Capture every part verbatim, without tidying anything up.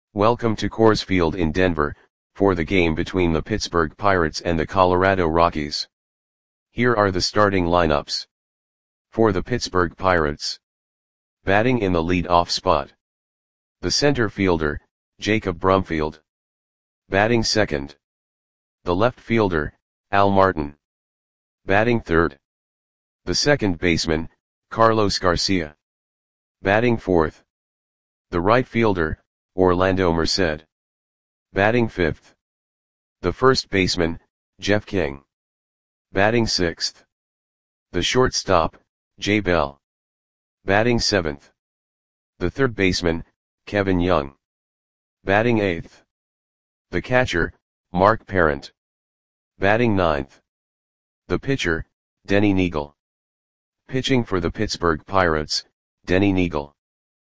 Welcome to Coors Field in Denver, for the game between the Pittsburgh Pirates and the Colorado Rockies. Here are the starting lineups. For the Pittsburgh Pirates. Batting in the lead-off spot. The center fielder, Jacob Brumfield. Batting second. The left fielder, Al Martin. Batting third. The second baseman, Carlos Garcia. Batting fourth. The right fielder, Orlando Merced. Batting fifth. The first baseman, Jeff King. Batting sixth. The shortstop, Jay Bell. Batting seventh. The third baseman, Kevin Young. Batting eighth. The catcher, Mark Parent. Batting ninth. The pitcher, Denny Neagle. Pitching for the Pittsburgh Pirates, Denny Neagle.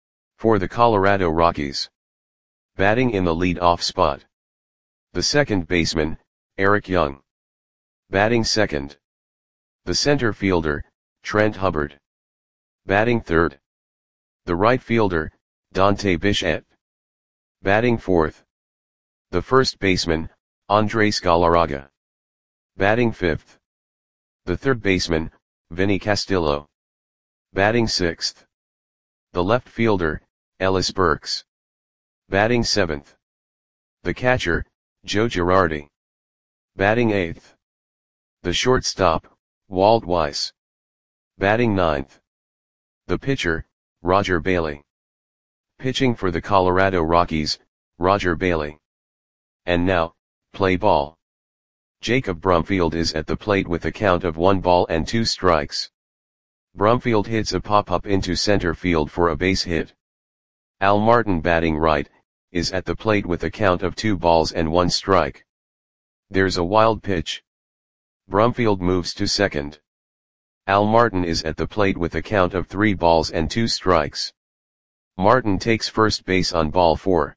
For the Colorado Rockies. Batting in the lead-off spot. The second baseman, Eric Young. Batting second. The center fielder, Trent Hubbard. Batting third. The right fielder, Dante Bichette. Batting fourth. The first baseman, Andres Galarraga. Batting fifth. The third baseman, Vinny Castillo. Batting sixth. The left fielder, Ellis Burks. Batting seventh. The catcher, Joe Girardi. Batting eighth. The shortstop, Walt Weiss. Batting ninth. The pitcher, Roger Bailey. Pitching for the Colorado Rockies, Roger Bailey. And now, play ball. Jacob Brumfield is at the plate with a count of one ball and two strikes. Brumfield hits a pop-up into center field for a base hit. Al Martin, batting right, is at the plate with a count of two balls and one strike. There's a wild pitch. Brumfield moves to second. Al Martin is at the plate with a count of three balls and two strikes. Martin takes first base on ball four.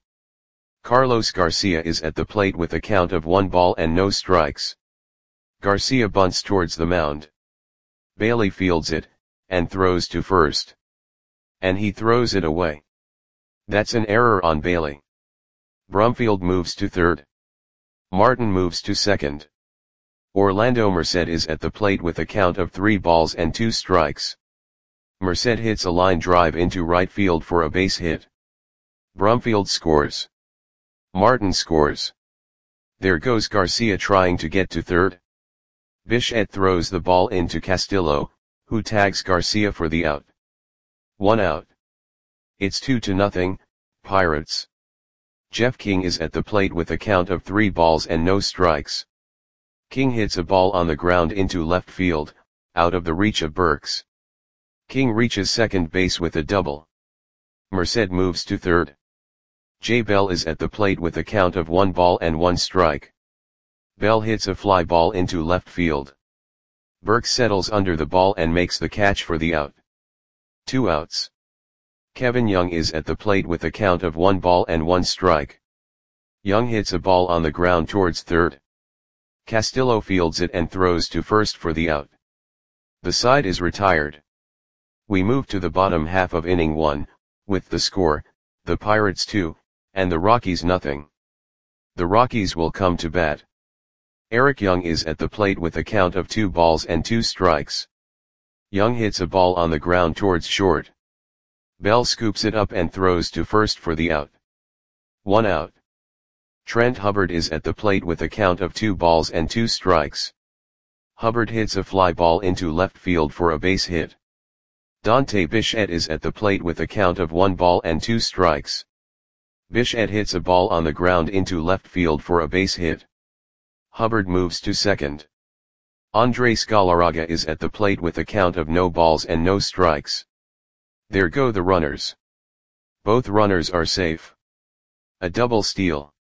Carlos Garcia is at the plate with a count of one ball and no strikes. Garcia bunts towards the mound. Bailey fields it, and throws to first. And he throws it away. That's an error on Bailey. Brumfield moves to third. Martin moves to second. Orlando Merced is at the plate with a count of three balls and two strikes. Merced hits a line drive into right field for a base hit. Brumfield scores. Martin scores. There goes Garcia trying to get to third. Bichette throws the ball into Castillo, who tags Garcia for the out. One out. It's two to nothing, Pirates. Jeff King is at the plate with a count of three balls and no strikes. King hits a ball on the ground into left field, out of the reach of Burks. King reaches second base with a double. Merced moves to third. Jay Bell is at the plate with a count of one ball and one strike. Bell hits a fly ball into left field. Burks settles under the ball and makes the catch for the out. Two outs. Kevin Young is at the plate with a count of one ball and one strike. Young hits a ball on the ground towards third. Castillo fields it and throws to first for the out. The side is retired. We move to the bottom half of inning one, with the score, the Pirates two, and the Rockies nothing. The Rockies will come to bat. Eric Young is at the plate with a count of two balls and two strikes. Young hits a ball on the ground towards short. Bell scoops it up and throws to first for the out. One out. Trent Hubbard is at the plate with a count of two balls and two strikes. Hubbard hits a fly ball into left field for a base hit. Dante Bichette is at the plate with a count of one ball and two strikes. Bichette hits a ball on the ground into left field for a base hit. Hubbard moves to second. Andres Galarraga is at the plate with a count of no balls and no strikes. There go the runners. Both runners are safe. A double steal.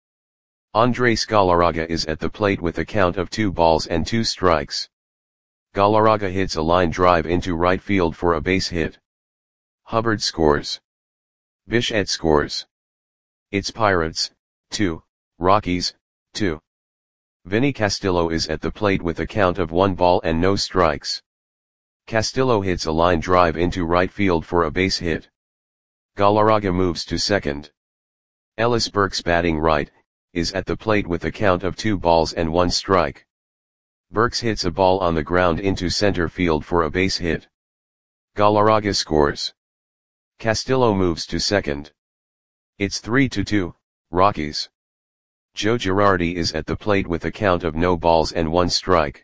Andres Galarraga is at the plate with a count of two balls and two strikes. Galarraga hits a line drive into right field for a base hit. Hubbard scores. Bichette scores. It's Pirates, two, Rockies, two. Vinny Castillo is at the plate with a count of one ball and no strikes. Castillo hits a line drive into right field for a base hit. Galarraga moves to second. Ellis Burks, batting right, is at the plate with a count of two balls and one strike. Burks hits a ball on the ground into center field for a base hit. Galarraga scores. Castillo moves to second. It's three to two, Rockies. Joe Girardi is at the plate with a count of no balls and one strike.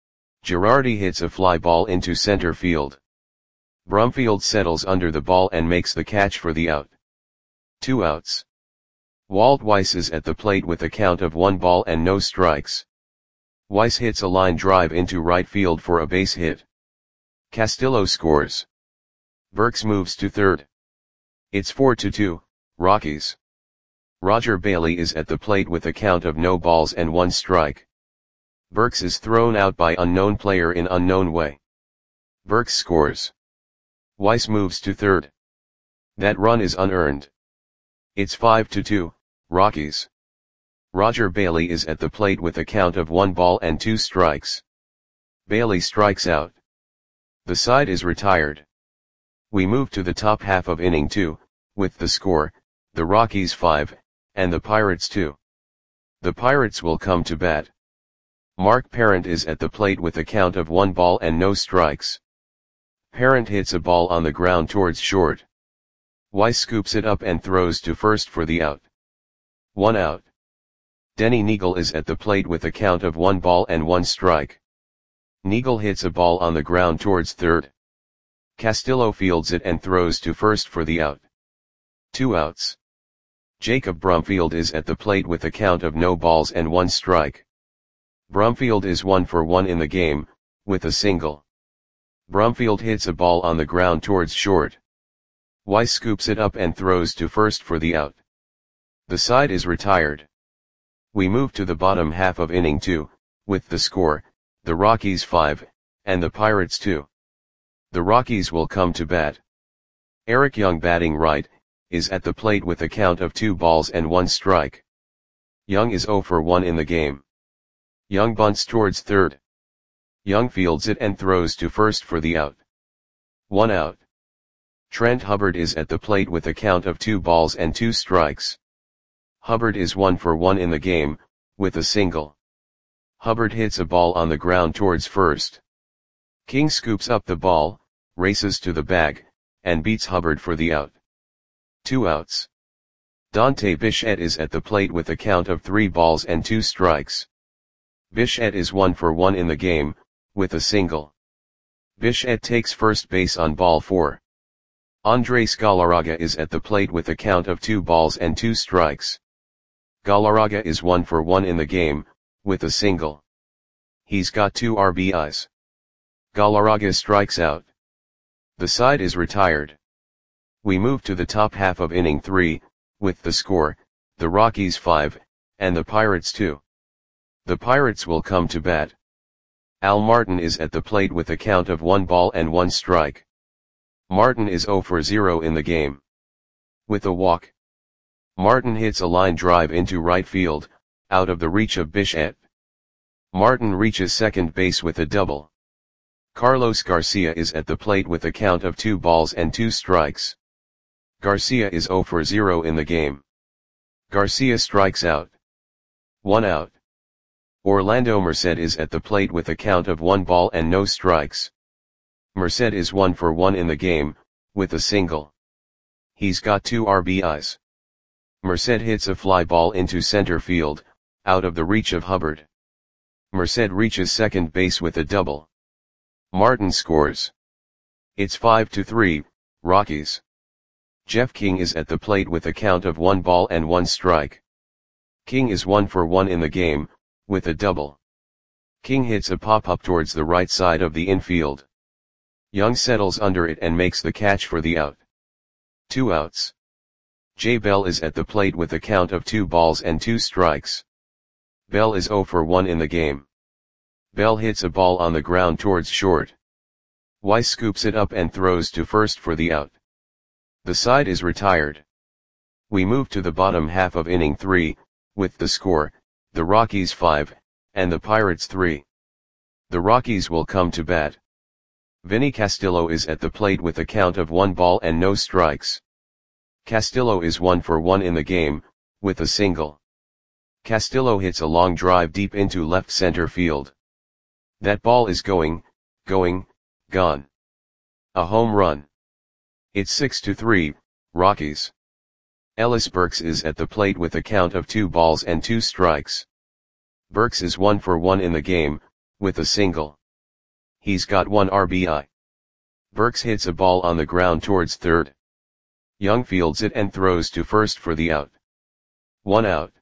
Girardi hits a fly ball into center field. Brumfield settles under the ball and makes the catch for the out. Two outs. Walt Weiss is at the plate with a count of one ball and no strikes. Weiss hits a line drive into right field for a base hit. Castillo scores. Burks moves to third. It's four to two, Rockies. Roger Bailey is at the plate with a count of no balls and one strike. Burks is thrown out by unknown player in unknown way. Burks scores. Weiss moves to third. That run is unearned. It's five to two, Rockies. Roger Bailey is at the plate with a count of one ball and two strikes. Bailey strikes out. The side is retired. We move to the top half of inning two, with the score, the Rockies five, and the Pirates two. The Pirates will come to bat. Mark Parent is at the plate with a count of one ball and no strikes. Parent hits a ball on the ground towards short. Weiss scoops it up and throws to first for the out. One out. Denny Neagle is at the plate with a count of one ball and one strike. Neagle hits a ball on the ground towards third. Castillo fields it and throws to first for the out. Two outs. Jacob Brumfield is at the plate with a count of no balls and one strike. Brumfield is one for one in the game, with a single. Brumfield hits a ball on the ground towards short. Weiss scoops it up and throws to first for the out. The side is retired. We move to the bottom half of inning two, with the score, the Rockies five, and the Pirates two. The Rockies will come to bat. Eric Young, batting right, is at the plate with a count of two balls and one strike. Young is zero for one in the game. Young bunts towards third. Young fields it and throws to first for the out. One out. Trent Hubbard is at the plate with a count of two balls and two strikes. Hubbard is one for one in the game, with a single. Hubbard hits a ball on the ground towards first. King scoops up the ball, races to the bag, and beats Hubbard for the out. Two outs. Dante Bichette is at the plate with a count of three balls and two strikes. Bichette is one for one in the game, with a single. Bichette takes first base on ball four. Andres Galarraga is at the plate with a count of two balls and two strikes. Galarraga is one for one in the game, with a single. He's got two R B Is. Galarraga strikes out. The side is retired. We move to the top half of inning three, with the score, the Rockies five, and the Pirates two. The Pirates will come to bat. Al Martin is at the plate with a count of one ball and one strike. Martin is zero for zero in the game. With a walk. Martin hits a line drive into right field, out of the reach of Bichette. Martin reaches second base with a double. Carlos Garcia is at the plate with a count of two balls and two strikes. Garcia is zero for zero in the game. Garcia strikes out. One out. Orlando Merced is at the plate with a count of one ball and no strikes. Merced is one for one in the game, with a single. He's got two R B Is. Merced hits a fly ball into center field, out of the reach of Hubbard. Merced reaches second base with a double. Martin scores. It's five to three, Rockies. Jeff King is at the plate with a count of one ball and one strike. King is one for one in the game, with a double. King hits a pop-up towards the right side of the infield. Young settles under it and makes the catch for the out. Two outs. Jay Bell is at the plate with a count of two balls and two strikes. Bell is zero for one in the game. Bell hits a ball on the ground towards short. Weiss scoops it up and throws to first for the out. The side is retired. We move to the bottom half of inning three, with the score, the Rockies five, and the Pirates three. The Rockies will come to bat. Vinny Castillo is at the plate with a count of one ball and no strikes. Castillo is one for one in the game, with a single. Castillo hits a long drive deep into left center field. That ball is going, going, gone. A home run. It's six to three, Rockies. Ellis Burks is at the plate with a count of two balls and two strikes. Burks is one for one in the game, with a single. He's got one R B I. Burks hits a ball on the ground towards third. Young fields it and throws to first for the out. One out.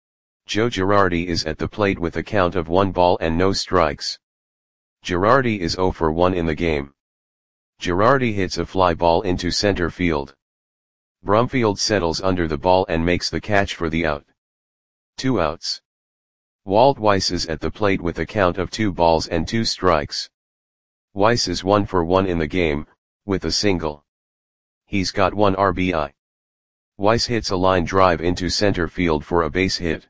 Joe Girardi is at the plate with a count of one ball and no strikes. Girardi is zero for one in the game. Girardi hits a fly ball into center field. Brumfield settles under the ball and makes the catch for the out. Two outs. Walt Weiss is at the plate with a count of two balls and two strikes. Weiss is one for one in the game, with a single. He's got one R B I. Weiss hits a line drive into center field for a base hit.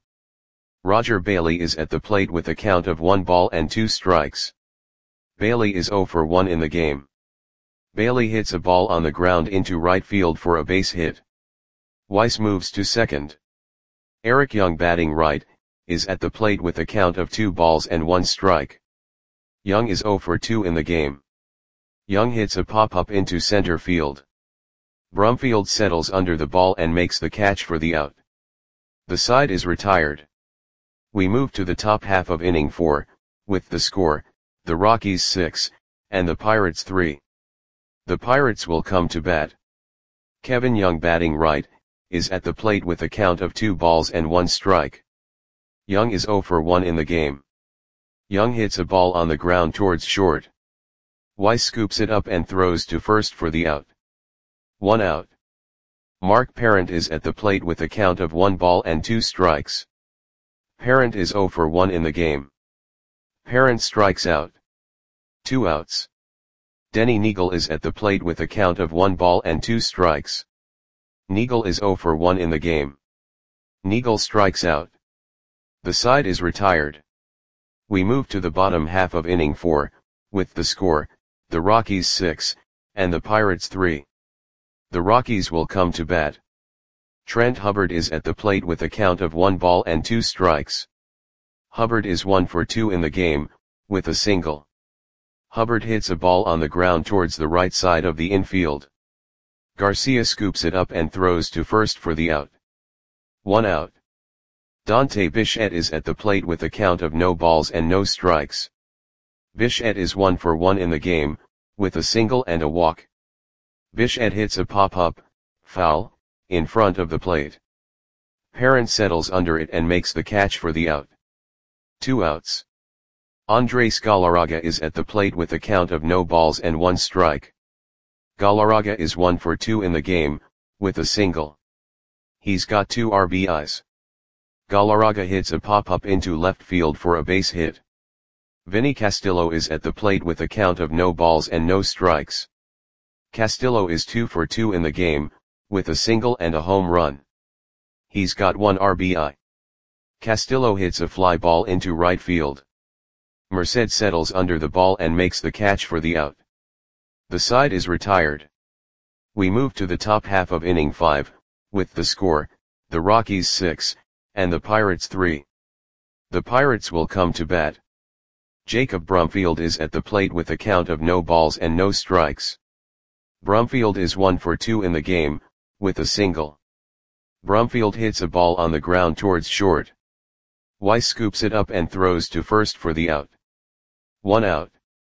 Roger Bailey is at the plate with a count of one ball and two strikes. Bailey is zero for one in the game. Bailey hits a ball on the ground into right field for a base hit. Weiss moves to second. Eric Young, batting right, is at the plate with a count of two balls and one strike. Young is zero for two in the game. Young hits a pop-up into center field. Brumfield settles under the ball and makes the catch for the out. The side is retired. We move to the top half of inning four, with the score, the Rockies six, and the Pirates three. The Pirates will come to bat. Kevin Young, batting right, is at the plate with a count of two balls and one strike. Young is zero for one in the game. Young hits a ball on the ground towards short. Weiss scoops it up and throws to first for the out. One out. Mark Parent is at the plate with a count of one ball and two strikes. Parent is zero for one in the game. Parent strikes out. Two outs. Denny Neagle is at the plate with a count of one ball and two strikes. Neagle is zero for one in the game. Neagle strikes out. The side is retired. We move to the bottom half of inning four, with the score, the Rockies six, and the Pirates three. The Rockies will come to bat. Trent Hubbard is at the plate with a count of one ball and two strikes. Hubbard is one for two in the game, with a single. Hubbard hits a ball on the ground towards the right side of the infield. Garcia scoops it up and throws to first for the out. One out. Dante Bichette is at the plate with a count of no balls and no strikes. Bichette is one for one in the game, with a single and a walk. Bichette hits a pop-up, foul, in front of the plate. Parent settles under it and makes the catch for the out. Two outs. Andres Galarraga is at the plate with a count of no balls and one strike. Galarraga is one for two in the game, with a single. He's got two R B Is. Galarraga hits a pop-up into left field for a base hit. Vinny Castillo is at the plate with a count of no balls and no strikes. Castillo is two for two in the game, with a single and a home run. He's got one R B I. Castillo hits a fly ball into right field. Merced settles under the ball and makes the catch for the out. The side is retired. We move to the top half of inning five, with the score, the Rockies six, and the Pirates three. The Pirates will come to bat. Jacob Brumfield is at the plate with a count of no balls and no strikes. Brumfield is one for two in the game, with a single. Brumfield hits a ball on the ground towards short. Weiss scoops it up and throws to first for the out. One out.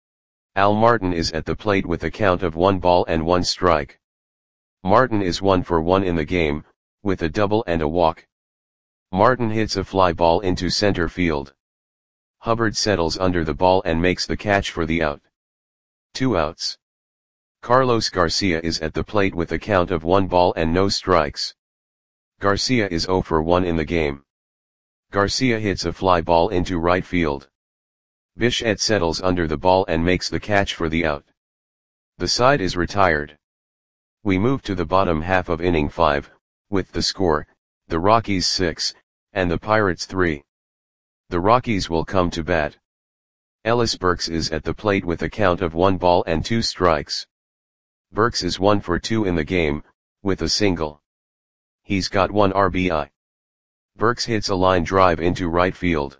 Al Martin is at the plate with a count of one ball and one strike. Martin is one for one in the game, with a double and a walk. Martin hits a fly ball into center field. Hubbard settles under the ball and makes the catch for the out. Two outs. Carlos Garcia is at the plate with a count of one ball and no strikes. Garcia is zero for one in the game. Garcia hits a fly ball into right field. Bichette settles under the ball and makes the catch for the out. The side is retired. We move to the bottom half of inning five, with the score, the Rockies six, and the Pirates three. The Rockies will come to bat. Ellis Burks is at the plate with a count of one ball and two strikes. Burks is one for two in the game, with a single. He's got one R B I. Burks hits a line drive into right field.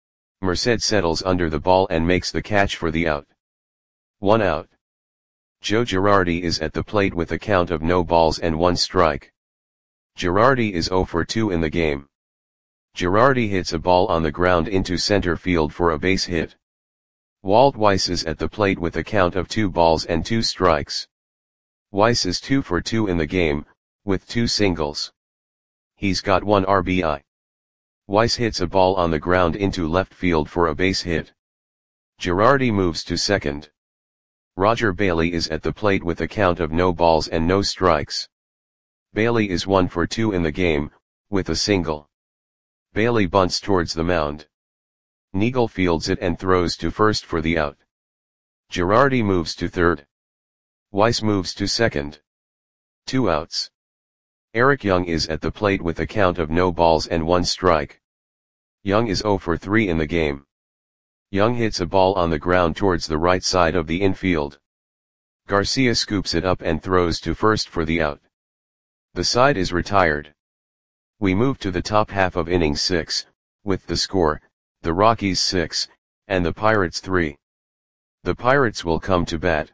Merced settles under the ball and makes the catch for the out. One out. Joe Girardi is at the plate with a count of no balls and one strike. Girardi is zero for two in the game. Girardi hits a ball on the ground into center field for a base hit. Walt Weiss is at the plate with a count of two balls and two strikes. Weiss is two for two in the game, with two singles. He's got one R B I. Weiss hits a ball on the ground into left field for a base hit. Girardi moves to second. Roger Bailey is at the plate with a count of no balls and no strikes. Bailey is one for two in the game, with a single. Bailey bunts towards the mound. Neagle fields it and throws to first for the out. Girardi moves to third. Weiss moves to second. Two outs. Eric Young is at the plate with a count of no balls and one strike. Young is zero for three in the game. Young hits a ball on the ground towards the right side of the infield. Garcia scoops it up and throws to first for the out. The side is retired. We move to the top half of inning six, with the score, the Rockies six, and the Pirates three. The Pirates will come to bat.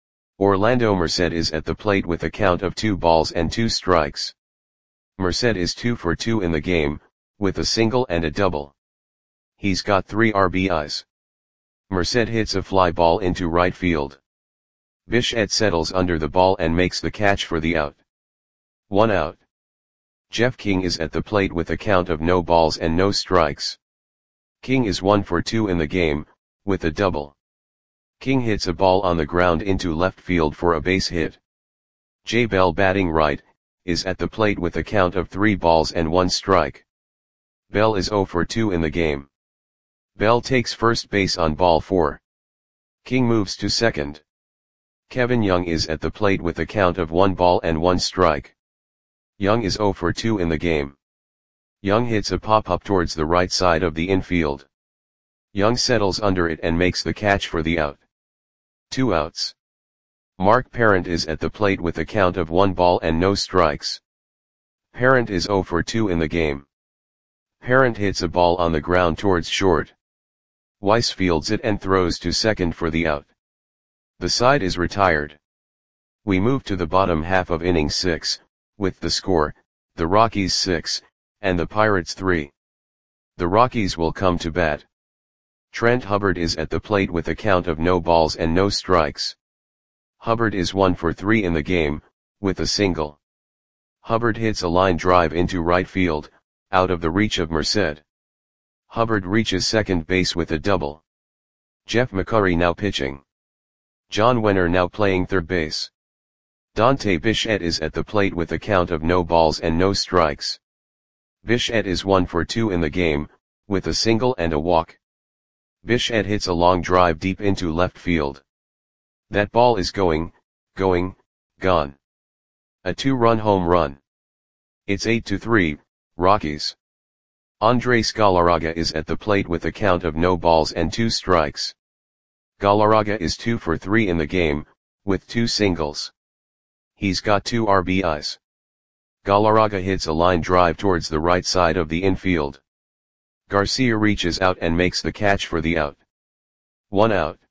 Orlando Merced is at the plate with a count of two balls and two strikes. Merced is two for two in the game, with a single and a double. He's got three R B Is. Merced hits a fly ball into right field. Bichette settles under the ball and makes the catch for the out. One out. Jeff King is at the plate with a count of no balls and no strikes. King is one for two in the game, with a double. King hits a ball on the ground into left field for a base hit. Jay Bell, batting right, is at the plate with a count of three balls and one strike. Bell is zero for two in the game. Bell takes first base on ball four. King moves to second. Kevin Young is at the plate with a count of one ball and one strike. Young is zero for two in the game. Young hits a pop-up towards the right side of the infield. Young settles under it and makes the catch for the out. Two outs. Mark Parent is at the plate with a count of one ball and no strikes. Parent is zero for two in the game. Parent hits a ball on the ground towards short. Weiss fields it and throws to second for the out. The side is retired. We move to the bottom half of inning six, with the score, the Rockies six, and the Pirates three. The Rockies will come to bat. Trent Hubbard is at the plate with a count of no balls and no strikes. Hubbard is one for three in the game, with a single. Hubbard hits a line drive into right field, out of the reach of Merced. Hubbard reaches second base with a double. Jeff McCurry now pitching. John Wenner now playing third base. Dante Bichette is at the plate with a count of no balls and no strikes. Bichette is one for two in the game, with a single and a walk. Bichette hits a long drive deep into left field. That ball is going, going, gone. A two-run home run. It's eight to three, Rockies. Andres Galarraga is at the plate with a count of no balls and two strikes. Galarraga is two for three in the game, with two singles. He's got two R B Is. Galarraga hits a line drive towards the right side of the infield. Garcia reaches out and makes the catch for the out. One out.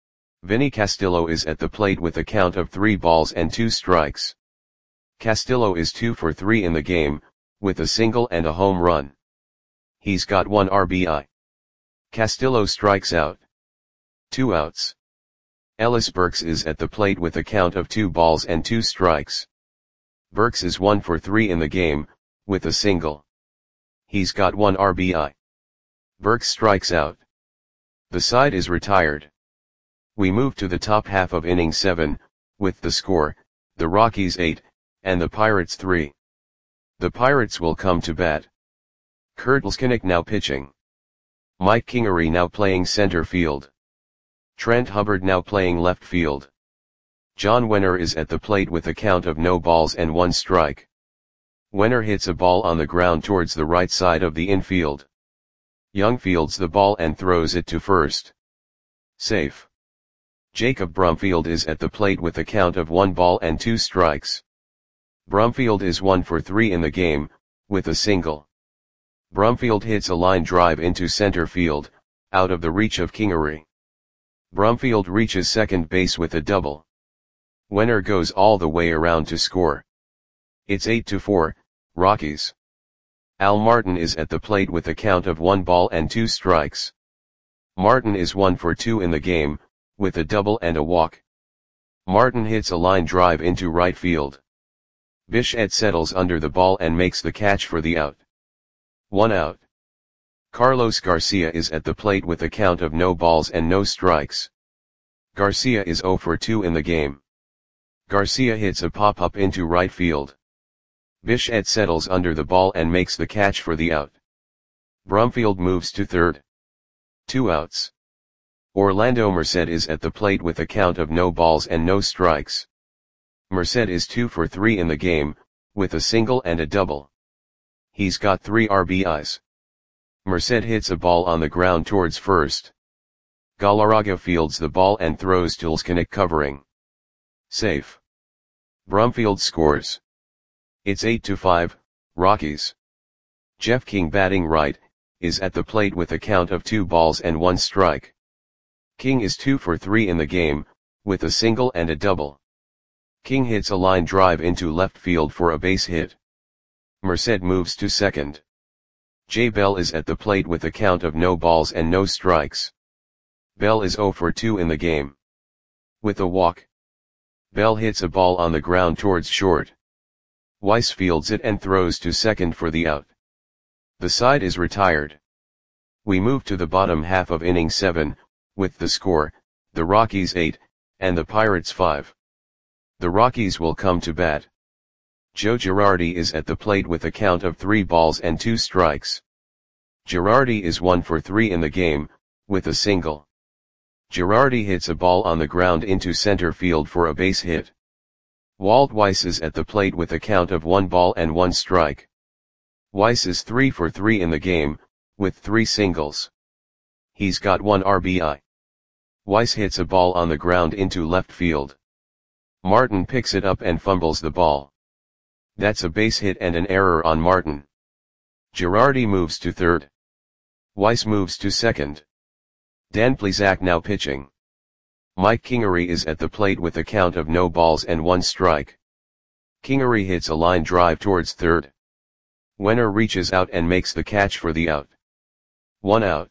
Vinny Castillo is at the plate with a count of three balls and two strikes. Castillo is two for three in the game, with a single and a home run. He's got one R B I. Castillo strikes out. Two outs. Ellis Burks is at the plate with a count of two balls and two strikes. Burks is one for three in the game, with a single. He's got one R B I. Burks strikes out. The side is retired. We move to the top half of inning seven, with the score, the Rockies eight, and the Pirates three. The Pirates will come to bat. Kurt Leskinick now pitching. Mike Kingery now playing center field. Trent Hubbard now playing left field. John Wenner is at the plate with a count of no balls and one strike. Wenner hits a ball on the ground towards the right side of the infield. Young fields the ball and throws it to first. Safe. Jacob Brumfield is at the plate with a count of one ball and two strikes. Brumfield is one for three in the game, with a single. Brumfield hits a line drive into center field, out of the reach of Kingery. Brumfield reaches second base with a double. Wenner goes all the way around to score. It's eight to four, Rockies. Al Martin is at the plate with a count of one ball and two strikes. Martin is one for two in the game, with a double and a walk. Martin hits a line drive into right field. Bichette settles under the ball and makes the catch for the out. One out. Carlos Garcia is at the plate with a count of no balls and no strikes. Garcia is zero for two in the game. Garcia hits a pop-up into right field. Bichette settles under the ball and makes the catch for the out. Brumfield moves to third. Two outs. Orlando Merced is at the plate with a count of no balls and no strikes. Merced is two for three in the game, with a single and a double. He's got three R B Is. Merced hits a ball on the ground towards first. Galarraga fields the ball and throws to Leskinick covering. Safe. Brumfield scores. It's eight to five, Rockies. Jeff King, batting right, is at the plate with a count of two balls and one strike. King is two for three in the game, with a single and a double. King hits a line drive into left field for a base hit. Merced moves to second. Jay Bell is at the plate with a count of no balls and no strikes. Bell is zero for two in the game. With a walk. Bell hits a ball on the ground towards short. Weiss fields it and throws to second for the out. The side is retired. We move to the bottom half of inning seven, with the score, the Rockies eight, and the Pirates five. The Rockies will come to bat. Joe Girardi is at the plate with a count of three balls and two strikes. Girardi is one for three in the game, with a single. Girardi hits a ball on the ground into center field for a base hit. Walt Weiss is at the plate with a count of one ball and one strike. Weiss is three for three in the game, with three singles. He's got one R B I. Weiss hits a ball on the ground into left field. Martin picks it up and fumbles the ball. That's a base hit and an error on Martin. Girardi moves to third. Weiss moves to second. Dan Plesac now pitching. Mike Kingery is at the plate with a count of no balls and one strike. Kingery hits a line drive towards third. Wenner reaches out and makes the catch for the out. One out.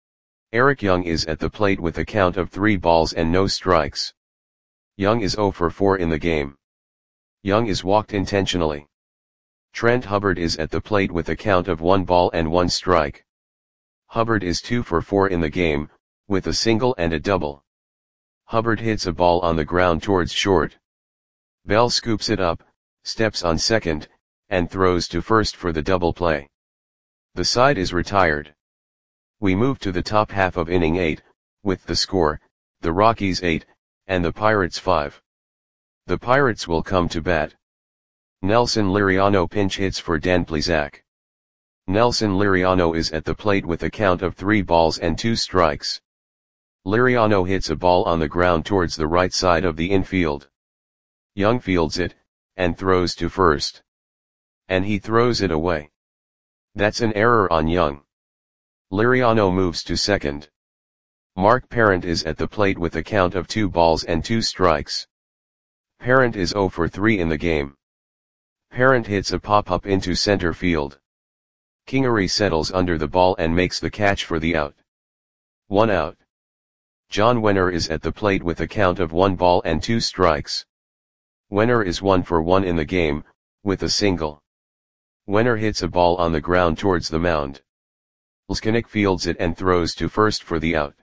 Eric Young is at the plate with a count of three balls and no strikes. Young is zero for four in the game. Young is walked intentionally. Trent Hubbard is at the plate with a count of one ball and one strike. Hubbard is two for four in the game, with a single and a double. Hubbard hits a ball on the ground towards short. Bell scoops it up, steps on second, and throws to first for the double play. The side is retired. We move to the top half of inning eight, with the score, the Rockies eight, and the Pirates five. The Pirates will come to bat. Nelson Liriano pinch hits for Dan Plesac. Nelson Liriano is at the plate with a count of three balls and two strikes. Liriano hits a ball on the ground towards the right side of the infield. Young fields it, and throws to first. And he throws it away. That's an error on Young. Liriano moves to second. Mark Parent is at the plate with a count of two balls and two strikes. Parent is zero for three in the game. Parent hits a pop-up into center field. Kingery settles under the ball and makes the catch for the out. One out. John Wenner is at the plate with a count of one ball and two strikes. Wenner is one for one in the game, with a single. Wenner hits a ball on the ground towards the mound. Leskinick fields it and throws to first for the out.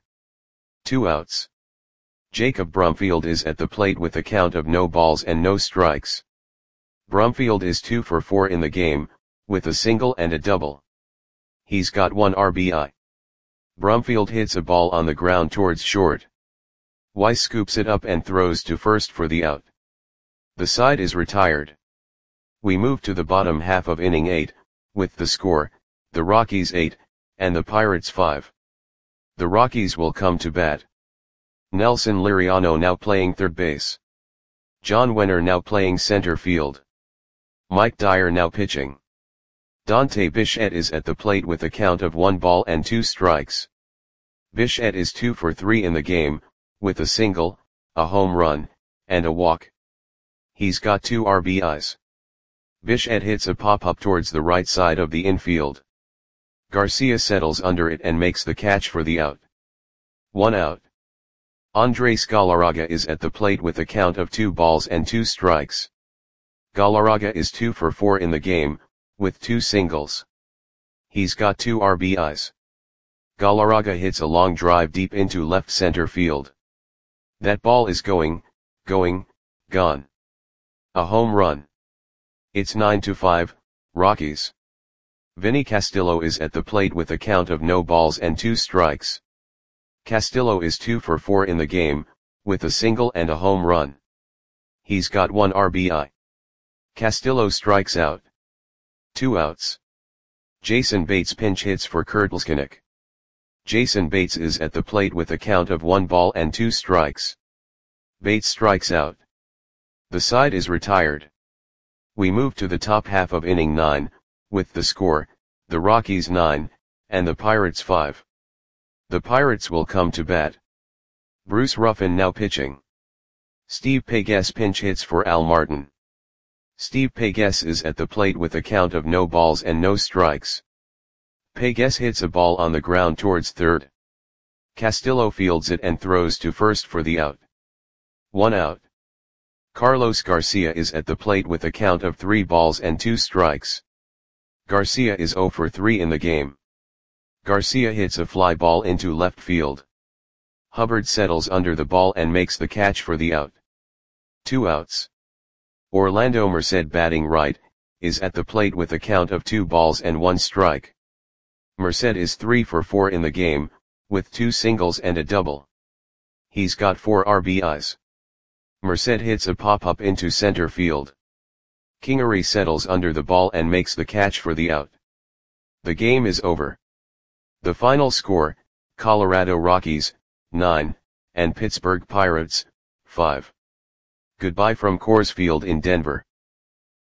Two outs. Jacob Brumfield is at the plate with a count of no balls and no strikes. Brumfield is two for four in the game, with a single and a double. He's got one R B I. Brumfield hits a ball on the ground towards short. Weiss scoops it up and throws to first for the out. The side is retired. We move to the bottom half of inning eight, with the score, the Rockies eight, and the Pirates five. The Rockies will come to bat. Nelson Liriano now playing third base. John Wenner now playing center field. Mike Dyer now pitching. Dante Bichette is at the plate with a count of one ball and two strikes. Bichette is two for three in the game, with a single, a home run, and a walk. He's got two R B Is. Bichette hits a pop-up towards the right side of the infield. Garcia settles under it and makes the catch for the out. One out. Andres Galarraga is at the plate with a count of two balls and two strikes. Galarraga is two for four in the game, with two singles. He's got two R B Is. Galarraga hits a long drive deep into left center field. That ball is going, going, gone. A home run. It's nine to five, Rockies. Vinny Castillo is at the plate with a count of no balls and two strikes. Castillo is two for four in the game, with a single and a home run. He's got one R B I. Castillo strikes out. Two outs. Jason Bates pinch hits for Kurtulskinek. Jason Bates is at the plate with a count of one ball and two strikes. Bates strikes out. The side is retired. We move to the top half of inning nine, with the score, the Rockies nine, and the Pirates five. The Pirates will come to bat. Bruce Ruffin now pitching. Steve Pegues pinch hits for Al Martin. Steve Pegues is at the plate with a count of no balls and no strikes. Pegues hits a ball on the ground towards third. Castillo fields it and throws to first for the out. One out. Carlos Garcia is at the plate with a count of three balls and two strikes. Garcia is zero for three in the game. Garcia hits a fly ball into left field. Hubbard settles under the ball and makes the catch for the out. Two outs. Orlando Merced, batting right, is at the plate with a count of two balls and one strike. Merced is three for four in the game, with two singles and a double. He's got four R B Is. Merced hits a pop-up into center field. Kingery settles under the ball and makes the catch for the out. The game is over. The final score, Colorado Rockies, nine, and Pittsburgh Pirates, five. Goodbye from Coors Field in Denver.